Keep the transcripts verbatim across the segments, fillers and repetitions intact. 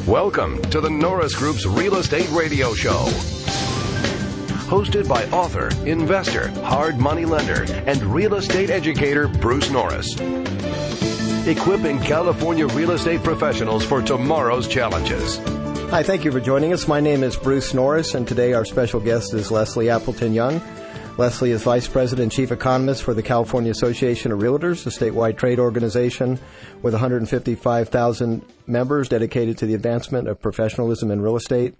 Welcome to the Norris Group's Real Estate Radio Show. Hosted by author, investor, hard money lender, and real estate educator Bruce Norris. Equipping California real estate professionals for tomorrow's challenges. Hi, thank you for joining us. My name is Bruce Norris, and today our special guest is Leslie Appleton Young. Leslie is Vice President and Chief Economist for the California Association of Realtors, a statewide trade organization with one hundred fifty-five thousand members dedicated to the advancement of professionalism in real estate.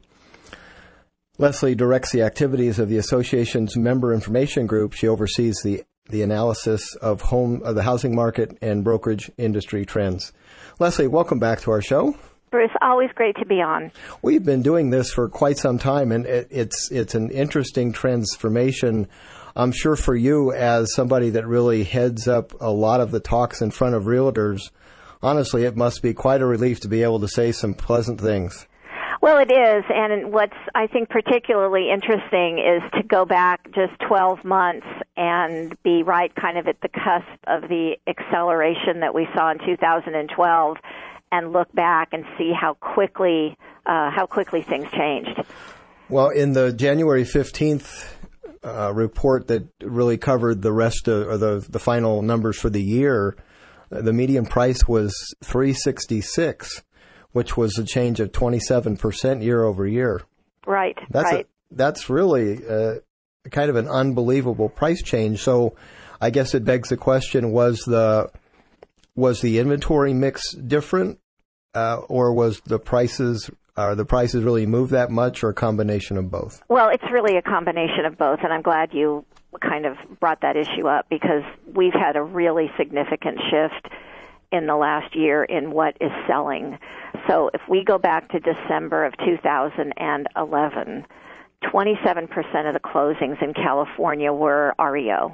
Leslie directs the activities of the association's member information group. She oversees the, the analysis of home of the housing market and brokerage industry trends. Leslie, welcome back to our show. Bruce, always great to be on. We've been doing this for quite some time, and it, it's it's an interesting transformation. I'm sure for you, as somebody that really heads up a lot of the talks in front of realtors, honestly, it must be quite a relief to be able to say some pleasant things. Well, it is, and what's, I think, particularly interesting is to go back just twelve months and be right kind of at the cusp of the acceleration that we saw in two thousand twelve, and look back and see how quickly uh, how quickly things changed. Well, in the January fifteenth uh, report that really covered the rest of or the the final numbers for the year, the median price was three sixty-six, which was a change of twenty-seven percent year over year. Right. That's right. A, that's really uh, kind of an unbelievable price change. So, I guess it begs the question: was the Was the inventory mix different, uh, or was the prices, are the prices really moved that much, or a combination of both? Well, it's really a combination of both, and I'm glad you kind of brought that issue up because we've had a really significant shift in the last year in what is selling. So if we go back to December of two thousand eleven, twenty-seven percent of the closings in California were R E O.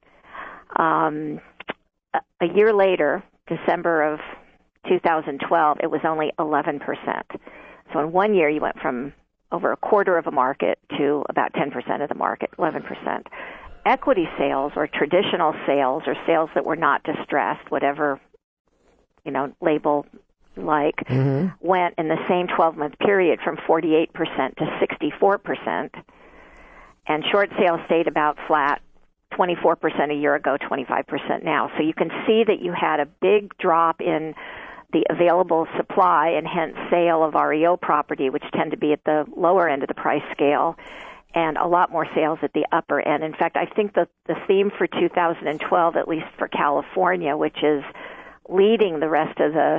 Um, a year later, December of two thousand twelve, it was only eleven percent. So in one year, you went from over a quarter of a market to about ten percent of the market, eleven percent. Equity sales, or traditional sales, or sales that were not distressed, whatever, you know, label like, mm-hmm. went in the same twelve-month period from forty-eight percent to sixty-four percent. And short sales stayed about flat, twenty-four percent a year ago, twenty-five percent now. So you can see that you had a big drop in the available supply and hence sale of R E O property, which tend to be at the lower end of the price scale, and a lot more sales at the upper end. In fact, I think that the theme for two thousand twelve, at least for California, which is leading the rest of the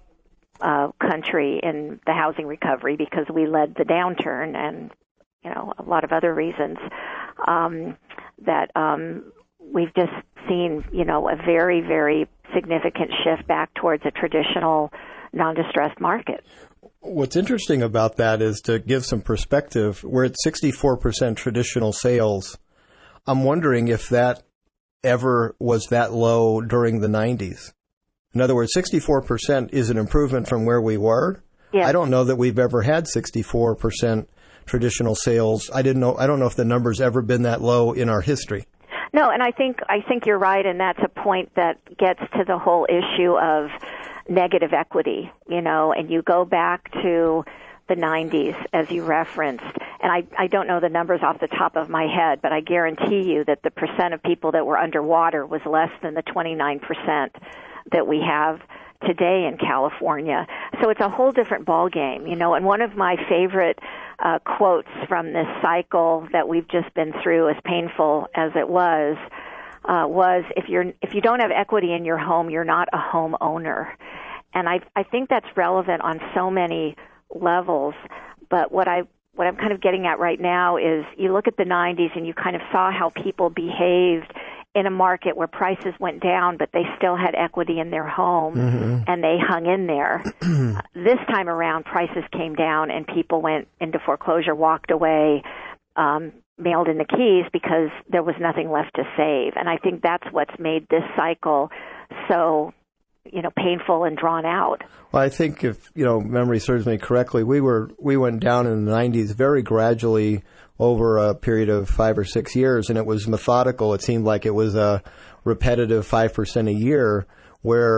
uh, country in the housing recovery because we led the downturn and, you know, a lot of other reasons, um, that um, we've just seen, you know, a very, very significant shift back towards a traditional non-distressed market. What's interesting about that is, to give some perspective, we're at sixty-four percent traditional sales. I'm wondering if that ever was that low during the nineties. In other words, sixty-four percent is an improvement from where we were. Yeah. I don't know that we've ever had sixty-four percent traditional sales. I didn't know. I don't know if the number's ever been that low in our history. No, and I think I think you're right, and that's a point that gets to the whole issue of negative equity. You know, and you go back to the nineties, as you referenced, and I I don't know the numbers off the top of my head, but I guarantee you that the percent of people that were underwater was less than the twenty-nine percent that we have today in California. So it's a whole different ballgame, you know, and one of my favorite uh, quotes from this cycle that we've just been through, as painful as it was, uh, was if you're if you don't have equity in your home, you're not a homeowner. And I I think that's relevant on so many levels, but what I what I'm kind of getting at right now is you look at the nineties and you kind of saw how people behaved in a market where prices went down, but they still had equity in their home, mm-hmm. and they hung in there. This time around, prices came down, and people went into foreclosure, walked away, um, mailed in the keys because there was nothing left to save. And I think that's what's made this cycle so, you know, painful and drawn out. Well, I think if, you know, memory serves me correctly, we were we went down in the nineties very gradually over a period of five or six years, and it was methodical. It seemed like it was a repetitive five percent a year, where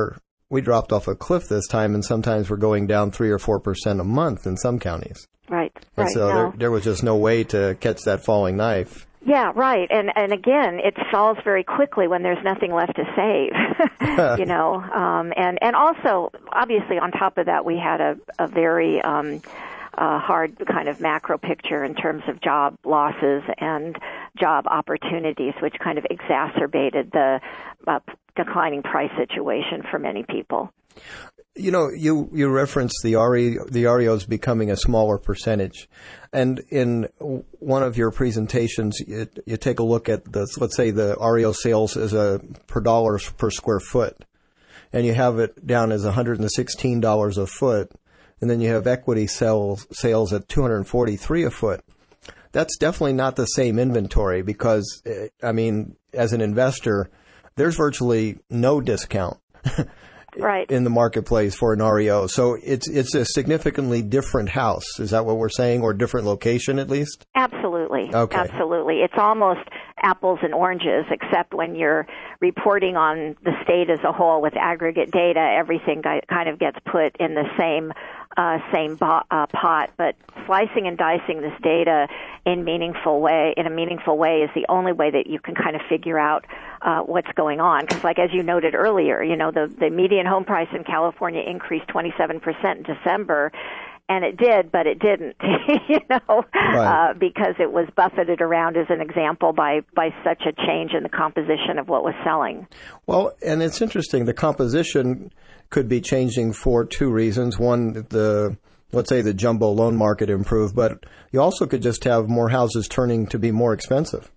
we dropped off a cliff this time, and sometimes we're going down three or four percent a month in some counties. Right. And right. so no. there, there was just no way to catch that falling knife. Yeah, right. And and again, it falls very quickly when there's nothing left to save. you know, um, and and also obviously on top of that, we had a a very um, uh, hard kind of macro picture in terms of job losses and job opportunities, which kind of exacerbated the uh, declining price situation for many people. You know, you, you referenced the R E, the R E Os becoming a smaller percentage. And in one of your presentations, you, you take a look at the, let's say the R E O sales as a per dollars per square foot. And you have it down as one hundred sixteen dollars a foot. And then you have equity sales, sales at two hundred forty-three dollars a foot. That's definitely not the same inventory because, I mean, as an investor, there's virtually no discount. Right. In the marketplace for an R E O. So it's it's a significantly different house. Is that what we're saying, or different location at least? Absolutely. Okay. Absolutely. It's almost apples and oranges, except when you're reporting on the state as a whole with aggregate data, everything kind of gets put in the same uh, same bo- uh, pot. But slicing and dicing this data in meaningful way, in a meaningful way, is the only way that you can kind of figure out uh, what's going on. Because, like as you noted earlier, you know, the the median home price in California increased twenty-seven percent in December. And it did, but it didn't, you know, right. uh, because it was buffeted around as an example by, by such a change in the composition of what was selling. Well, and it's interesting. The composition could be changing for two reasons. One, the let's say the jumbo loan market improved, but you also could just have more houses turning to be more expensive.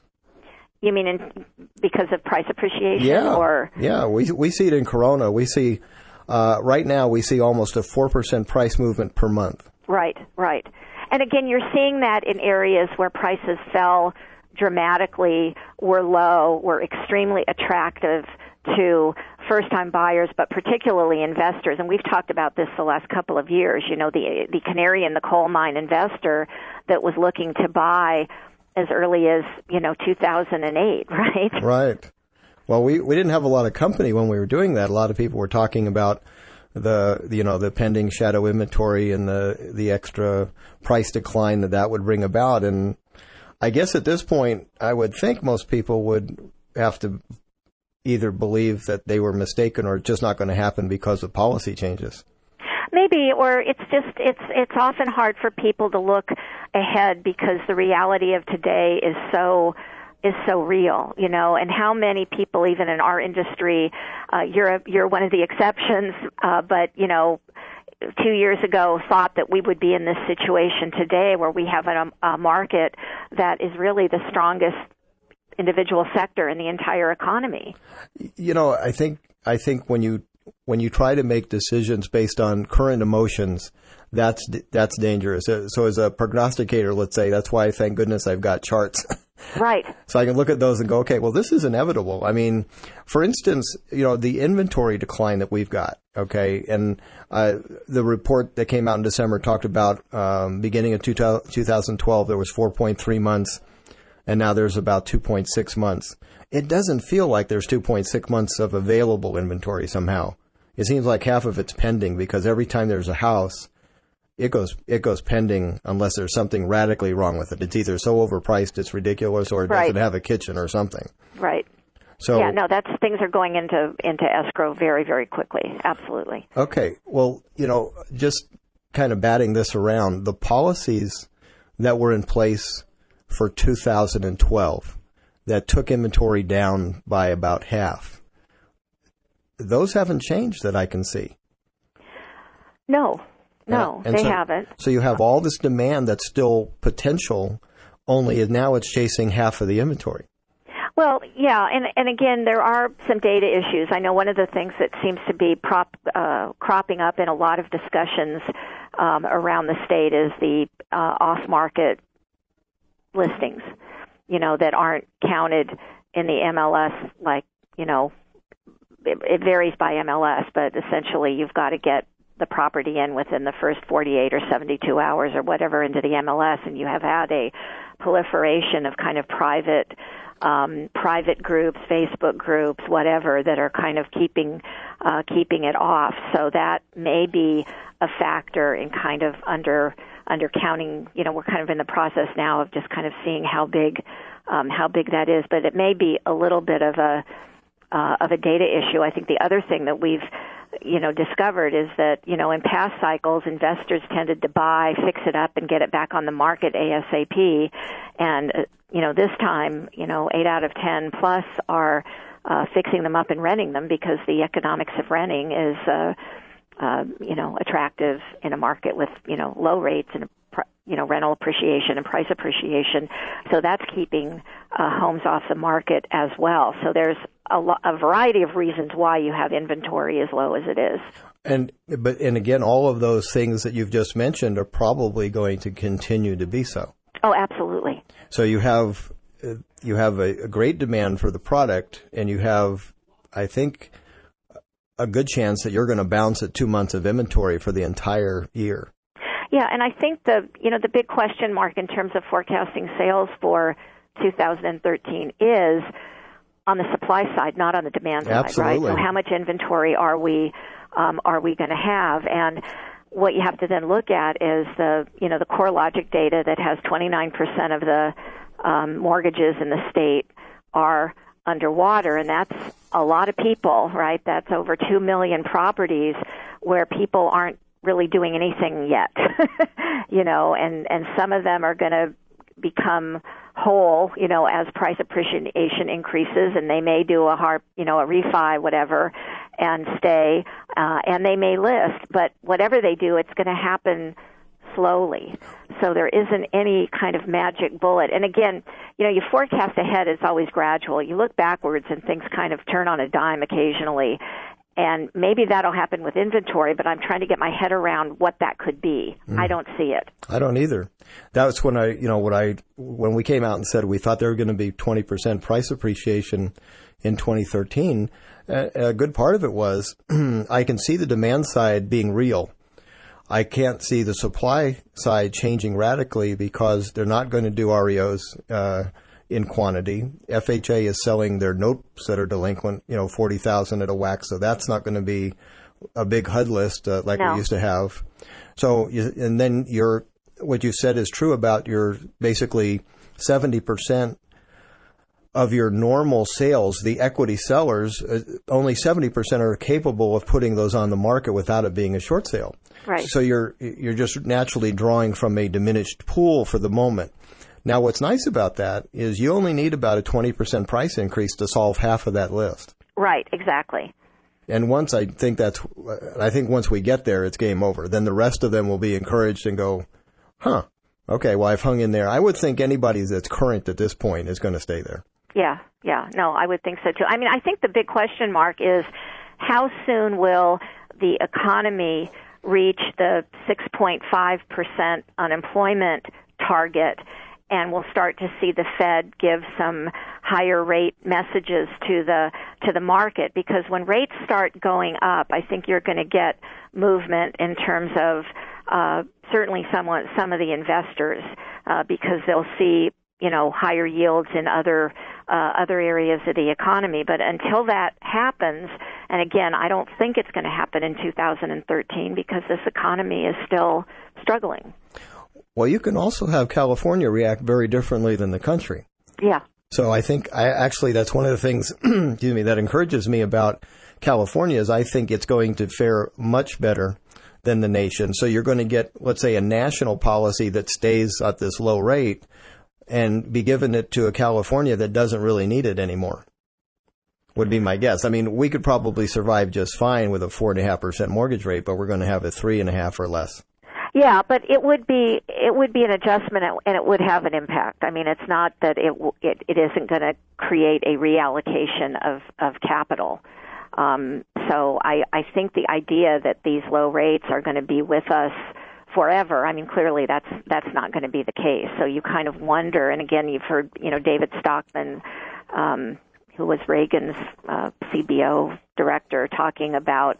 You mean in, because of price appreciation? Yeah, or? yeah. We we see it in Corona. We see. Uh, right now, we see almost a four percent price movement per month. Right, right. And again, you're seeing that in areas where prices fell dramatically, were low, were extremely attractive to first-time buyers, but particularly investors. And we've talked about this the last couple of years. You know, the the canary in the coal mine investor that was looking to buy as early as, you know, two thousand eight, right? Right. Well, we, we didn't have a lot of company when we were doing that. A lot of people were talking about the, you know, the pending shadow inventory and the, the extra price decline that that would bring about. And I guess at this point, I would think most people would have to either believe that they were mistaken or it's just not going to happen because of policy changes. Maybe, or it's just, it's, it's often hard for people to look ahead because the reality of today is so is so real, you know, and how many people, even in our industry, uh, you're a, you're one of the exceptions, uh, but, you know, two years ago thought that we would be in this situation today where we have a, a market that is really the strongest individual sector in the entire economy. You know, I think, I think when you, when you try to make decisions based on current emotions, that's, that's dangerous. So as a prognosticator, let's say, that's why, thank goodness, I've got charts. Right. So I can look at those and go, okay, well, this is inevitable. I mean, for instance, you know, the inventory decline that we've got, okay, and uh, the report that came out in December talked about um, beginning of two thousand twelve, there was four point three months, and now there's about two point six months. It doesn't feel like there's two point six months of available inventory somehow. It seems like half of it's pending because every time there's a house, It goes it goes pending unless there's something radically wrong with it. It's either so overpriced it's ridiculous, or it right. doesn't have a kitchen or something. Right. So yeah, no, that's things are going into into escrow very, very quickly. Absolutely. Okay. Well, you know, just kind of batting this around, the policies that were in place for two thousand twelve that took inventory down by about half, those haven't changed that I can see. No. No, and they so, haven't. So you have all this demand that's still potential, only now it's chasing half of the inventory. Well, yeah, and and again, there are some data issues. I know one of the things that seems to be prop, uh, cropping up in a lot of discussions um, around the state is the uh, off-market listings, you know, that aren't counted in the M L S. Like, you know, it, it varies by M L S, but essentially you've got to get the property in within the first forty-eight or seventy-two hours or whatever into the M L S, and you have had a proliferation of kind of private um, private groups, Facebook groups, whatever, that are kind of keeping uh, keeping it off. So that may be a factor in kind of under under counting. You know, we're kind of in the process now of just kind of seeing how big um, how big that is, but it may be a little bit of a uh, of a data issue. I think the other thing that we've you know, discovered is that, you know, in past cycles, investors tended to buy, fix it up, and get it back on the market ASAP. And, uh, you know, this time, you know, eight out of ten plus are uh, fixing them up and renting them because the economics of renting is, uh, uh, you know, attractive in a market with, you know, low rates and, you know, rental appreciation and price appreciation. So that's keeping uh, homes off the market as well. So there's a, lo- a variety of reasons why you have inventory as low as it is. And but and again, all of those things that you've just mentioned are probably going to continue to be so. Oh, absolutely. So you have uh, you have a, a great demand for the product, and you have, I think, a good chance that you're going to bounce at two months of inventory for the entire year. Yeah, and I think the you know the big question mark in terms of forecasting sales for two thousand thirteen is on the supply side, not on the demand side, Absolutely. right? So how much inventory are we um, are we going to have? And what you have to then look at is the you know the CoreLogic data that has twenty-nine percent of the um, mortgages in the state are underwater, and that's a lot of people, right? That's over two million properties where people aren't really doing anything yet, you know, and, and some of them are going to become whole, you know, as price appreciation increases, and they may do a hard, you know, a refi, whatever, and stay, uh, and they may list, but whatever they do, it's going to happen slowly. So there isn't any kind of magic bullet. And again, you know, you forecast ahead, it's always gradual. You look backwards and things kind of turn on a dime occasionally. And maybe that'll happen with inventory, but I'm trying to get my head around what that could be. Mm. I don't see it. I don't either. That's when I, you know, when I, when we came out and said we thought there were going to be twenty percent price appreciation in twenty thirteen, a, a good part of it was I can see the demand side being real. I can't see the supply side changing radically because they're not going to do R E Os, uh, in quantity. F H A is selling their notes that are delinquent, you know, forty thousand at a whack, so that's not going to be a big H U D list uh, like no. we used to have. So, and then your, what you said is true about your basically seventy percent of your normal sales, the equity sellers, uh, only seventy percent are capable of putting those on the market without it being a short sale. Right. So you're you're just naturally drawing from a diminished pool for the moment. Now, what's nice about that is you only need about a twenty percent price increase to solve half of that list. Right, exactly. And once I think that's, I think once we get there, it's game over. Then the rest of them will be encouraged and go, huh, okay, well, I've hung in there. I would think anybody that's current at this point is going to stay there. Yeah, yeah. No, I would think so, too. I mean, I think the big question mark is how soon will the economy reach the six point five percent unemployment target, and we'll start to see the Fed give some higher rate messages to the to the market, because when rates start going up, I think you're going to get movement in terms of uh, certainly somewhat some of the investors, uh, because they'll see you know higher yields in other uh, other areas of the economy. But until that happens, and again, I don't think it's going to happen in two thousand thirteen because this economy is still struggling. Well, you can also have California react very differently than the country. Yeah. So I think I actually that's one of the things excuse me, that encourages me about California is I think it's going to fare much better than the nation. So you're going to get, let's say, a national policy that stays at this low rate and be given it to a California that doesn't really need it anymore, would be my guess. I mean, we could probably survive just fine with a four point five percent mortgage rate, but we're going to have a three point five or less. Yeah, but it would be it would be an adjustment, and it would have an impact. I mean, it's not that it it, it isn't going to create a reallocation of of capital. Um, so I I think the idea that these low rates are going to be with us forever, I mean, clearly that's that's not going to be the case. So you kind of wonder, and again, you've heard you know David Stockman, um, who was Reagan's uh, C B O director, talking about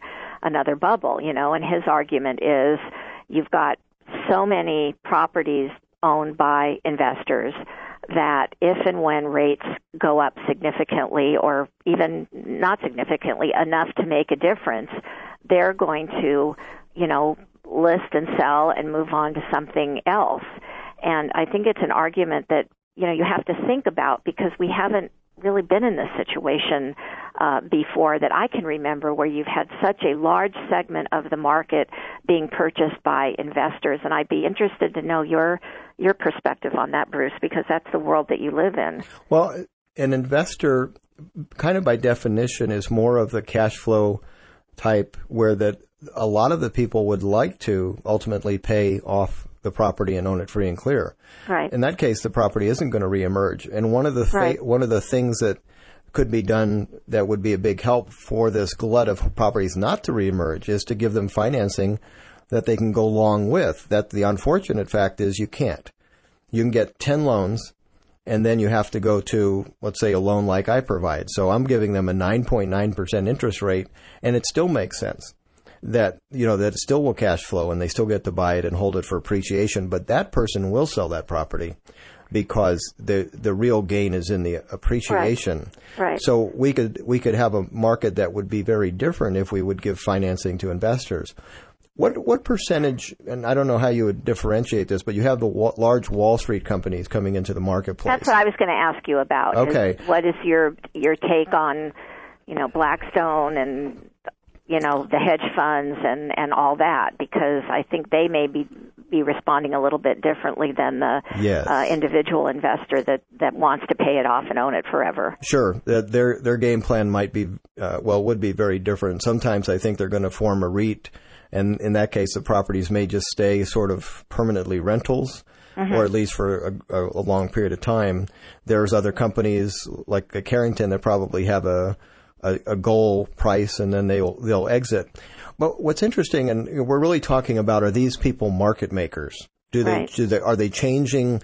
another bubble, you know, and his argument is you've got so many properties owned by investors that if and when rates go up significantly or even not significantly enough to make a difference, they're going to, you know, list and sell and move on to something else. And I think it's an argument that, you know, you have to think about because we haven't really been in this situation uh, before that I can remember where you've had such a large segment of the market being purchased by investors. And I'd be interested to know your your perspective on that, Bruce, because that's the world that you live in. Well, an investor, kind of by definition, is more of the cash flow type where that a lot of the people would like to ultimately pay off the property and own it free and clear. Right. In that case, the property isn't going to reemerge. And one of the th- right. one of the things that could be done that would be a big help for this glut of properties not to reemerge is to give them financing that they can go along with. That the unfortunate fact is you can't. You can get ten loans, and then you have to go to, let's say, a loan like I provide. So I'm giving them a nine point nine percent interest rate, and it still makes sense. That, you know, that it still will cash flow and they still get to buy it and hold it for appreciation. But that person will sell that property because the the real gain is in the appreciation. Right. Right. So we could we could have a market that would be very different if we would give financing to investors. What what percentage, and I don't know how you would differentiate this, but you have the wa- large Wall Street companies coming into the marketplace. That's what I was going to ask you about. Okay. Is what is your your take on, you know, Blackstone and, you know, the hedge funds and, and all that, because I think they may be, be responding a little bit differently than the yes. uh, individual investor that, that wants to pay it off and own it forever. Sure. Their their game plan might be, uh, well, would be very different. Sometimes I think they're going to form a REIT, and in that case the properties may just stay sort of permanently rentals, mm-hmm. or at least for a, a long period of time. There's other companies like Carrington that probably have a A, a goal price, and then they'll they'll exit. But what's interesting, and we're really talking about, are these people market makers? Do they, right. do they are they changing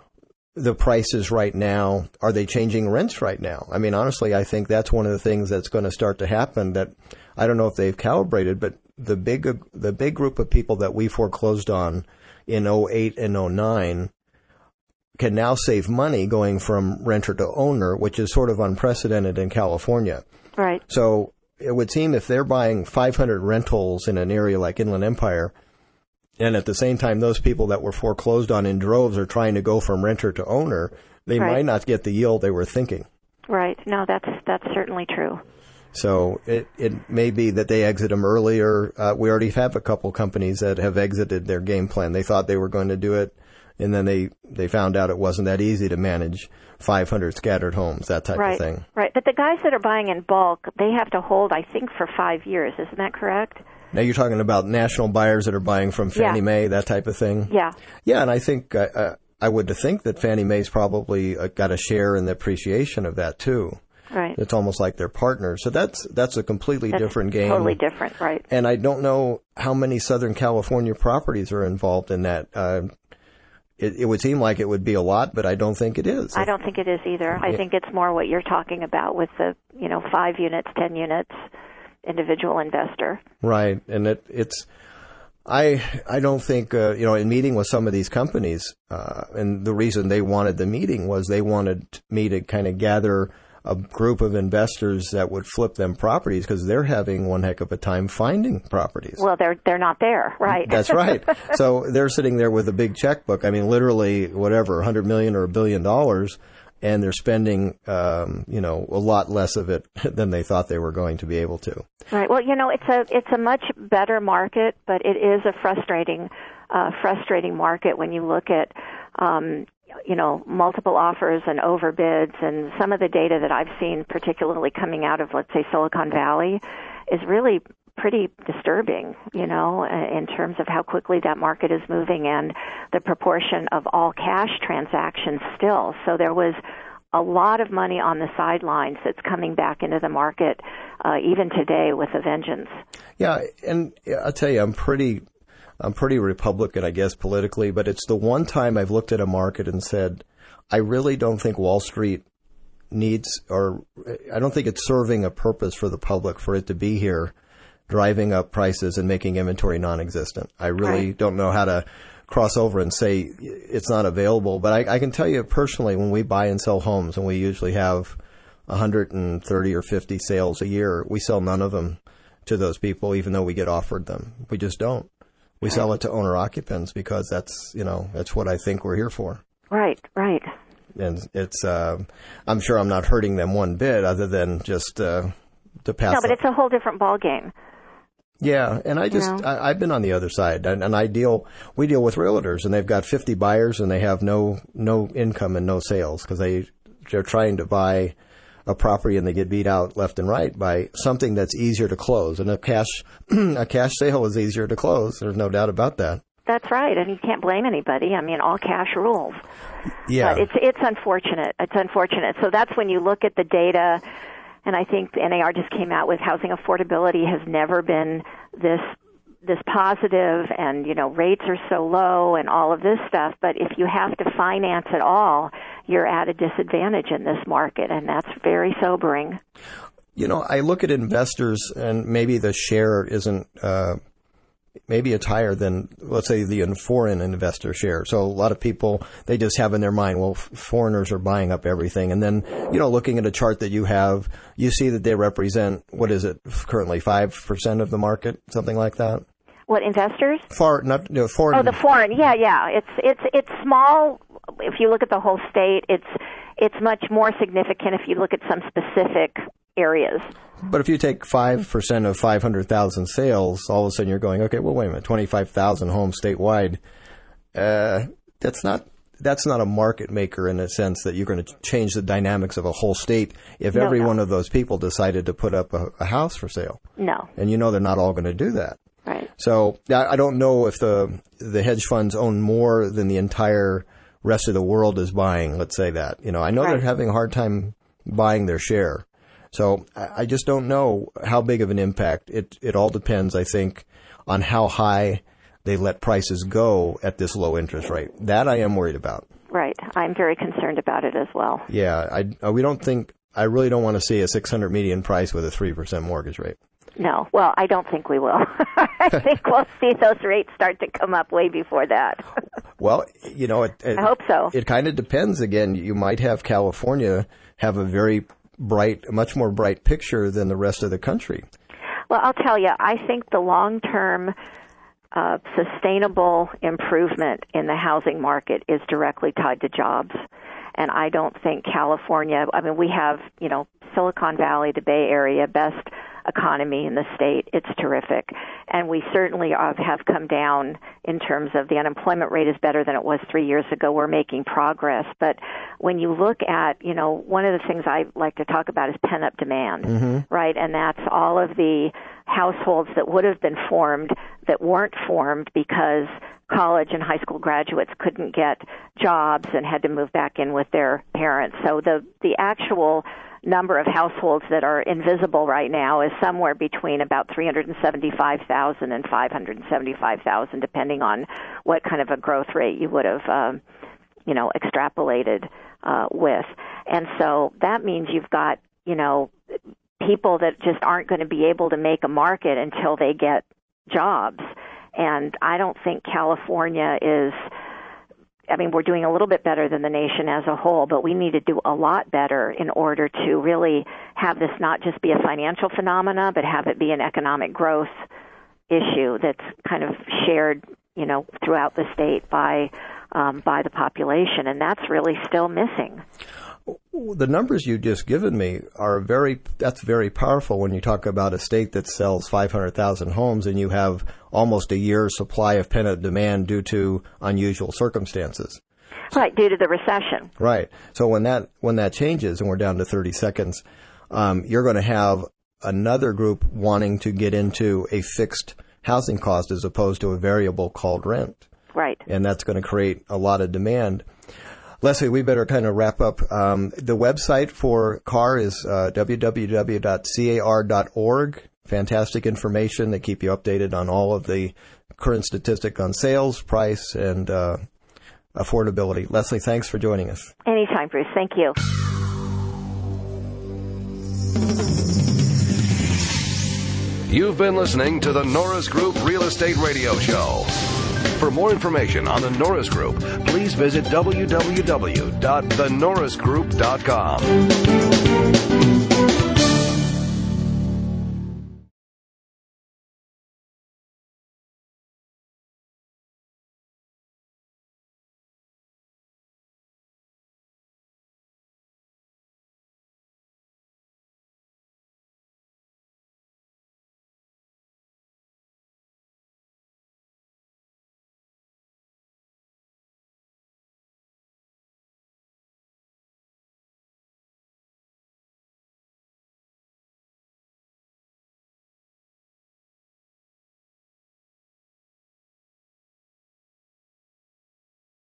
the prices right now? Are they changing rents right now? I mean, honestly, I think that's one of the things that's going to start to happen. That I don't know if they've calibrated, but the big the big group of people that we foreclosed on in oh eight and oh nine can now save money going from renter to owner, which is sort of unprecedented in California. Right. So it would seem if they're buying five hundred rentals in an area like Inland Empire, and at the same time those people that were foreclosed on in droves are trying to go from renter to owner, they right. might not get the yield they were thinking. Right. No, that's that's certainly true. So it, it may be that they exit them earlier. Uh, we already have a couple companies that have exited their game plan. They thought they were going to do it, and then they, they found out it wasn't that easy to manage five hundred scattered homes, that type right, of thing. Right. But the guys that are buying in bulk, they have to hold, I think, for five years. Isn't that correct? Now you're talking about national buyers that are buying from Fannie yeah. Mae, that type of thing? Yeah. Yeah, and I think uh, uh, I would think that Fannie Mae's probably uh, got a share in the appreciation of that, too. Right. It's almost like they're partners. So that's that's a completely that's different game. Totally different, right. And I don't know how many Southern California properties are involved in that. Uh, It, it would seem like it would be a lot, but I don't think it is. I don't think it is either. I yeah. think it's more what you're talking about with the, you know, five units, ten units, individual investor. Right, and it, it's. I I don't think uh, you know. In meeting with some of these companies, uh, and the reason they wanted the meeting was they wanted me to kind of gather a group of investors that would flip them properties because they're having one heck of a time finding properties. Well, they're they're not there, right? That's right. So they're sitting there with a big checkbook. I mean, literally, whatever, a hundred million or a billion dollars, and they're spending, um, you know, a lot less of it than they thought they were going to be able to. Right. Well, you know, it's a it's a much better market, but it is a frustrating, uh, frustrating market when you look at. Um, you know, multiple offers and overbids, and some of the data that I've seen, particularly coming out of, let's say, Silicon Valley, is really pretty disturbing, you know, in terms of how quickly that market is moving and the proportion of all cash transactions still. So there was a lot of money on the sidelines that's coming back into the market, uh, even today with a vengeance. Yeah, and I'll tell you, I'm pretty... I'm pretty Republican, I guess, politically, but it's the one time I've looked at a market and said, I really don't think Wall Street needs, or I don't think it's serving a purpose for the public for it to be here. driving up prices and making inventory non-existent. I really Right. don't know how to cross over and say it's not available. But I, I can tell you personally, when we buy and sell homes, and we usually have one hundred thirty or fifty sales a year, we sell none of them to those people, even though we get offered them. We just don't. We Right. sell it to owner occupants because that's, you know, that's what I think we're here for. Right, right. And it's, uh, I'm sure I'm not hurting them one bit other than just uh, to pass. No, but the- it's a whole different ballgame. Yeah, and I just, You know? I, I've been on the other side, and, and I deal, we deal with realtors, and they've got fifty buyers, and they have no, no income and no sales, because they, they're trying to buy a property, and they get beat out left and right by something that's easier to close. And a cash, a cash sale is easier to close. There's no doubt about that. That's right, and you can't blame anybody. I mean, all cash rules. Yeah. But it's it's unfortunate. It's unfortunate. So that's when you look at the data, and I think N A R just came out with housing affordability has never been this this positive, and you know rates are so low and all of this stuff. But if you have to finance it all, you're at a disadvantage in this market, and that's very sobering. You know, I look at investors, and maybe the share isn't, uh, maybe it's higher than, let's say, the foreign investor share. So a lot of people, they just have in their mind, well, f- foreigners are buying up everything. And then, you know, looking at a chart that you have, you see that they represent, what is it, currently five percent of the market, something like that? What, investors? Far, not, you know, foreign. Oh, the foreign. Yeah, yeah. It's it's it's small. If you look at the whole state, it's it's much more significant if you look at some specific areas. But if you take five percent of five hundred thousand sales, all of a sudden you're going, okay, well, wait a minute, twenty-five thousand homes statewide. Uh, that's not that's not a market maker in the sense that you're going to change the dynamics of a whole state if No, every no. one of those people decided to put up a, a house for sale. No. And you know they're not all going to do that. Right. So I I don't know if the the hedge funds own more than the entire rest of the world is buying. Let's say that. You know, I know Right. they're having a hard time buying their share. So I I just don't know how big of an impact. It it all depends, I think, on how high they let prices go at this low interest rate. That I am worried about. Right. I'm very concerned about it as well. Yeah, I we don't think. I really don't want to see a six hundred median price with a three percent mortgage rate. No. Well, I don't think we will. I think we'll see those rates start to come up way before that. Well, you know, it, it, I hope so. It kind of depends. Again, you might have California have a very bright, much more bright picture than the rest of the country. Well, I'll tell you, I think the long-term uh, sustainable improvement in the housing market is directly tied to jobs. And I don't think California, I mean, we have, you know, Silicon Valley, the Bay Area, best economy in the state. It's terrific. And we certainly have come down in terms of the unemployment rate is better than it was three years ago. We're making progress. But when you look at, you know, one of the things I like to talk about is pent-up demand, Mm-hmm. right? And that's all of the households that would have been formed that weren't formed because college and high school graduates couldn't get jobs and had to move back in with their parents. So the the actual number of households that are invisible right now is somewhere between about three hundred seventy-five thousand and five hundred seventy-five thousand, depending on what kind of a growth rate you would have, um, you know, extrapolated uh, with. And so that means you've got, you know, people that just aren't going to be able to make a market until they get jobs. And I don't think California is, I mean, we're doing a little bit better than the nation as a whole, but we need to do a lot better in order to really have this not just be a financial phenomena, but have it be an economic growth issue that's kind of shared, you know, throughout the state by um, by the population, and that's really still missing. The numbers you just given me are very, that's very powerful when you talk about a state that sells five hundred thousand homes and you have almost a year's supply of pent-up demand due to unusual circumstances. Right, due to the recession. Right. So when that, when that changes and we're down to thirty seconds, um, you're going to have another group wanting to get into a fixed housing cost as opposed to a variable called rent. Right. And that's going to create a lot of demand. Leslie, we better kind of wrap up. Um, the website for C A R is uh, w w w dot c a r dot org. Fantastic information. They keep you updated on all of the current statistics on sales, price, and uh, affordability. Leslie, thanks for joining us. Anytime, Bruce. Thank you. You've been listening to the Norris Group Real Estate Radio Show. For more information on the Norris Group, please visit w w w dot the norris group dot com.